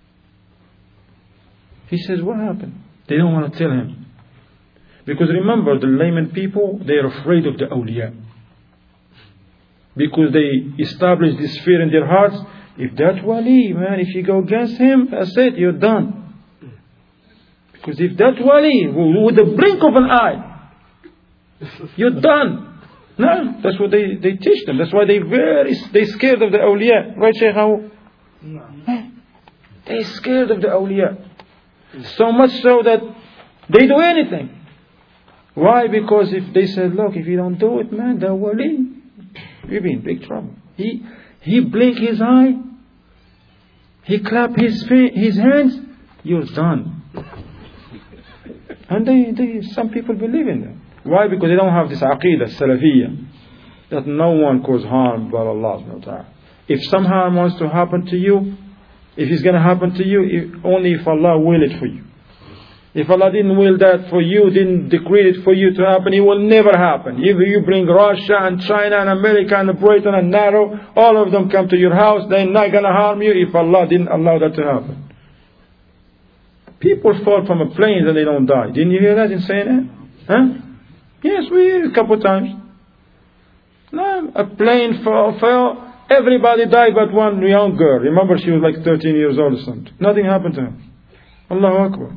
He says, what happened? They don't want to tell him. Because remember, the layman people, they are afraid of the awliya. Because they establish this fear in their hearts. If that wali, man, if you go against him, that's it, you're done. Because if that wali, with the blink of an eye, you're done. No, that's what they, they teach them. That's why they very they scared of the awliya. Right, Shaykh? How? No. They scared of the awliya. So much so that they do anything. Why? Because if they said, look, if you don't do it, man, the wali, you'll be in big trouble. He he blink his eye, he clap his his hands, you're done. And they, they some people believe in that. Why? Because they don't have this aqidah, salafiyya, that no one cause harm but Allah subhanahu wa ta'ala. If some harm wants to happen to you, if it's going to happen to you, if, only if Allah will it for you. If Allah didn't will that for you, didn't decree it for you to happen, it will never happen. If you bring Russia and China and America and Britain and NATO, all of them come to your house, they're not going to harm you if Allah didn't allow that to happen. People fall from a plane and they don't die. Didn't you hear that in saying that? Huh? Yes, we hear it a couple of times. No, a plane fell, fell, everybody died but one young girl. Remember, she was like thirteen years old or something. Nothing happened to her. Allahu Akbar.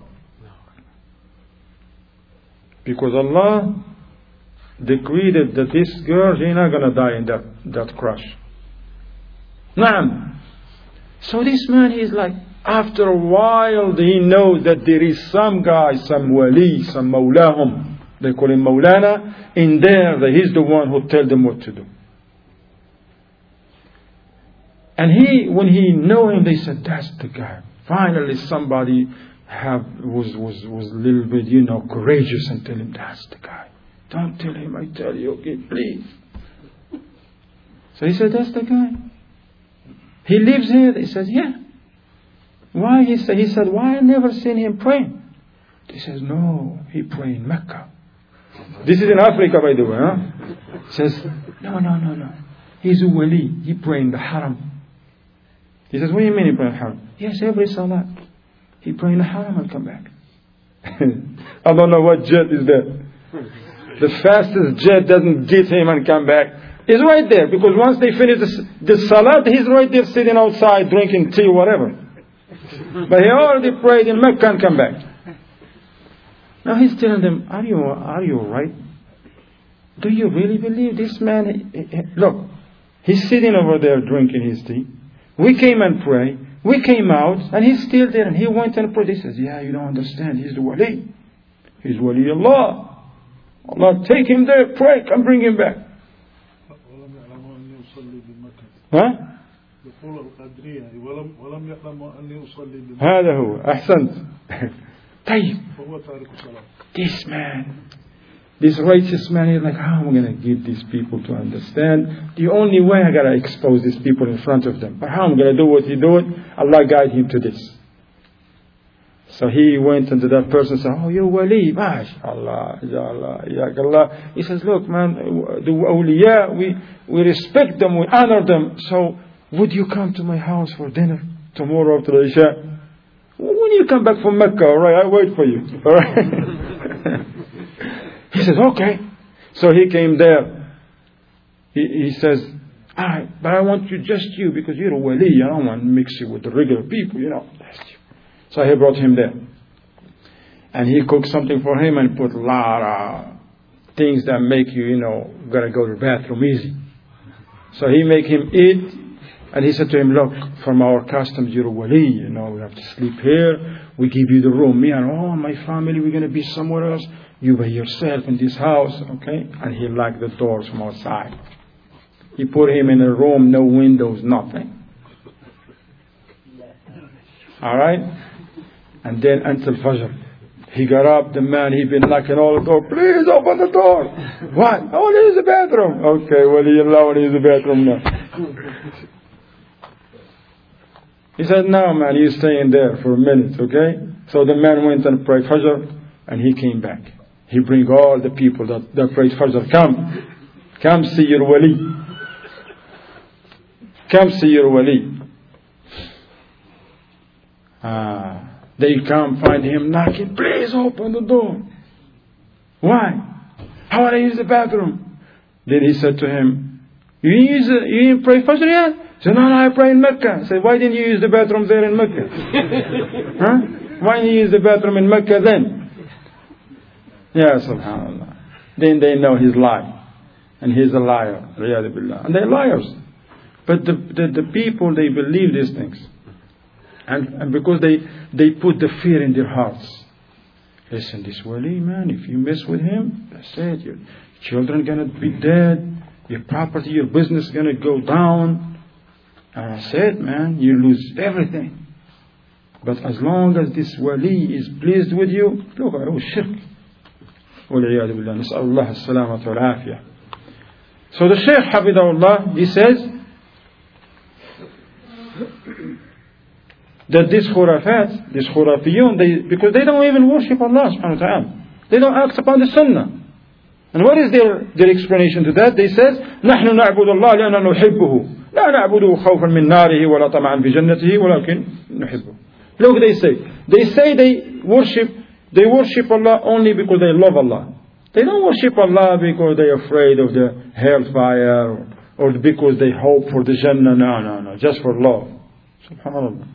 Because Allah decreed that this girl, she's not going to die in that, that crash. Naam. So this man, he's like, after a while, he knows that there is some guy, some wali, some mawlahum, they call him Mawlana, in there, that he's the one who tells them what to do. And he, when he know him, they said, that's the guy. Finally, somebody have was was was a little bit, you know, courageous and tell him, that's the guy. Don't tell him, I tell you, okay, please. So he said, that's the guy. He lives here. He says, yeah. Why? He said, he said, why I never seen him praying? He says, no, he pray in Mecca. This is in Africa, by the way. Huh? He says, no, no, no, no. He's a wali. He pray in the haram. He says, what do you mean he pray in the haram? Yes, every salah. He pray in the haram and come back. I don't know what jet is that. The fastest jet doesn't get him and come back. He's right there, because once they finish the, the salat, he's right there sitting outside drinking tea, whatever. But he already prayed in Mecca and come back. Now he's telling them, are you, are you right? Do you really believe this man? Look, he's sitting over there drinking his tea. We came and prayed. We came out, and he's still there, and he went and prayed. He says, yeah, you don't understand. He's the wali. He's wali Allah. Allah, take him there, pray, and bring him back. Huh? هذا هو أحسنت. طيب. This man, this righteous man, is like, how am I going to give these people to understand? The only way I got to expose these people in front of them. But how am I going to do what he did? Allah guide him to this. So he went into that person and said, oh, you wali, mashallah, ya Allah, ya Allah. He says, look, man, the awliya, we, we respect them, we honor them. So would you come to my house for dinner tomorrow after the Isha? When you come back from Mecca, all right, I'll wait for you. All right. He says, okay. So he came there. He, he says, all right, but I want you, just you, because you're a wali. I don't want to mix you with the regular people, you know. So he brought him there. And he cooked something for him and put a lot of things that make you, you know, gotta go to the bathroom easy. So he make him eat. And he said to him, look, from our customs, you're a wali, you know, we have to sleep here. We give you the room. Me and all my family, we're going to be somewhere else. You by yourself in this house, okay? And he locked the doors from outside. He put him in a room, no windows, nothing. All right? And then until Fajr, he got up, the man, he'd been knocking all the door. Please open the door. What? Oh, there's the bathroom. Okay, well, he allowed in the bathroom now. He said, no, man, you stay in there for a minute, okay? So the man went and prayed Fajr, and he came back. He bring all the people that, that prayed Fajr. Come. Come see your wali. Come see your wali. Ah, they come find him knocking. Please open the door. Why? How would I use the bathroom? Then he said to him, you didn't, use it, you didn't pray Fajr yet? He said, no, no, I pray in Mecca. I said, why didn't you use the bathroom there in Mecca? Huh? Why didn't you use the bathroom in Mecca then? Yeah, subhanAllah. Then they know he's lying. And he's a liar. And they're liars. But the, the, the people, they believe these things. And, and because they, they put the fear in their hearts. Listen, this wali, man, if you mess with him, that's it. Your children are going to be dead. Your property, your business is going to go down. And I said, man, you lose everything. But as long as this wali is pleased with you, look, it was shirk. وَالْعِيَاذُ بِاللَّهِ نَسْأَلُ اللَّهَ السَّلَامَةَ وَالْعَافِيَةَ. So the Shaykh, Hafidahullah, he says that this khurafat, this khurafiyun, they, because they don't even worship Allah subhanahu wa ta'ala. They don't act upon the sunnah. And what is their, their explanation to that? They says, نَحْنُ نَعْبُدُ اللَّهِ لِأَنَّا نُحِبُّهُ لا نعبده خوفا من ناره ولا طمعا في جنته ولكن نحبه. Look, they say. They say they worship, they worship Allah only because they love Allah. They don't worship Allah because they're afraid of the hellfire or, or because they hope for the Jannah. No, no, no. Just for love. Subhanallah.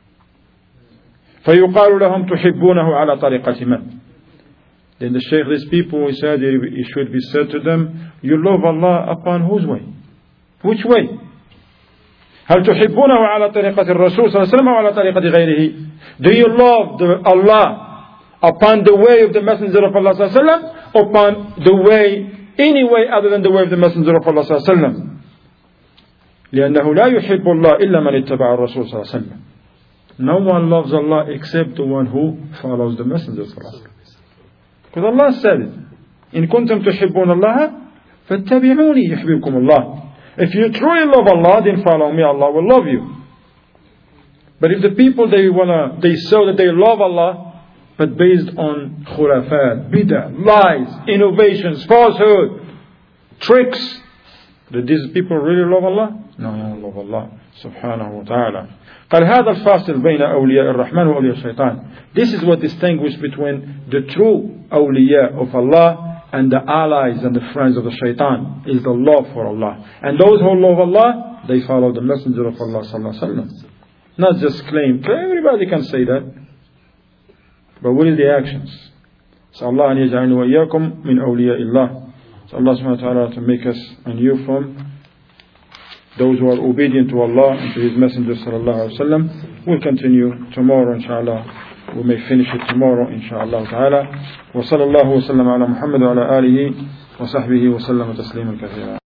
فيقال لهم تحبونه على طريقة من. Then the Shaykh, these people, he said, it should be said to them, you love Allah upon whose way? Which way? هل تحبونه على طريقة الرسول صلى الله عليه وسلم أو على طريقة غيره? Do you love the Allah upon the way of the Messenger of Allah صلى الله عليه وسلم, upon the way, any way other than the way of the Messenger of Allah صلى الله عليه وسلم? لأنه لا يحب الله إلا من اتبع الرسول صلى الله عليه وسلم. No one loves Allah except the one who follows the Messenger صلى الله عليه وسلم. Because Allah said it. إن كنتم تحبون الله فاتبعوني يحببكم الله. If you truly love Allah, then follow me, Allah will love you. But if the people, they wanna, they show that they love Allah, but based on khurafat, bid'ah, lies, innovations, falsehood, tricks, that these people really love Allah? No, they don't love Allah subhanahu wa ta'ala. قال هذا الفاصل بين أولياء الرحمن وأولياء الشيطان. This is what distinguishes between the true awliya of Allah and the allies and the friends of the shaitan, is the love for Allah. And those who love Allah, they follow the Messenger of Allah sallallahu alaihi wasallam. Not just claim. Everybody can say that, but what is the actions? So Allah an yaj'alni wa iyyakum min awliya'illah. So Allah subhanahu wa ta'ala to make us and you from those who are obedient to Allah and to His Messenger sallallahu alaihi wasallam. We'll continue tomorrow inshallah. We may finish it tomorrow inshallah ta'ala. Wa sallallahu wa sallam ala Muhammad wa ala alihi wa sahbihi wa sallam tasliman kathira.